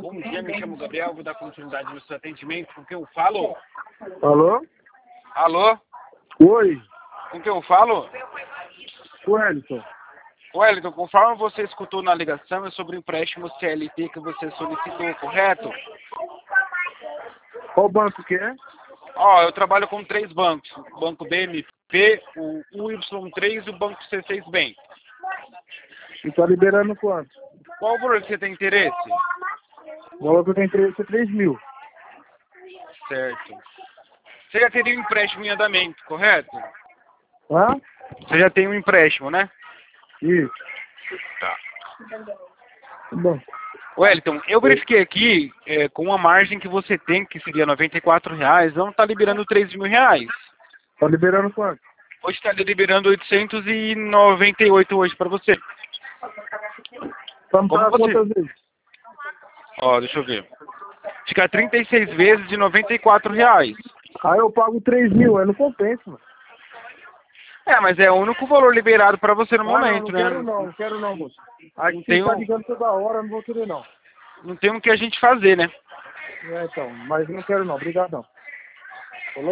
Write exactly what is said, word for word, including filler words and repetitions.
Bom dia, me chamo Gabriel, vou dar continuidade no seu atendimento. Com quem eu falo? Alô? Alô? Oi, Com quem eu falo? Wellington. Wellington, conforme você escutou na ligação, é sobre o empréstimo C L T que você solicitou, correto? Qual banco que é? Ó, eu trabalho com três bancos. O Banco B M P, o U Y três e o Banco C seis Bank. E tá liberando quanto? Qual o valor que você tem interesse? O valor que eu tenho interesse é três mil. Certo. Você já teria um empréstimo em andamento, correto? Hã? Você já tem um empréstimo, né? Isso. Tá. Tá bom. Wellington, eu verifiquei aqui, é, com a margem que você tem, que seria noventa e quatro reais, não está liberando três mil reais. Tá liberando quanto? Hoje está liberando oitocentos e noventa e oito hoje para você. Tá me Como pagar você? quantas vezes? Ó, deixa eu ver. Fica trinta e seis vezes de noventa e quatro reais. Aí eu pago três mil, aí não compensa, mano. É, mas é o único valor liberado para você no Ah, momento, não, não né? quero não, não quero não, moço. Não Aqui tem, tá um, ligando toda hora, eu não vou querer não. não tem o que a gente fazer, né? É, então, mas não quero não, obrigadão.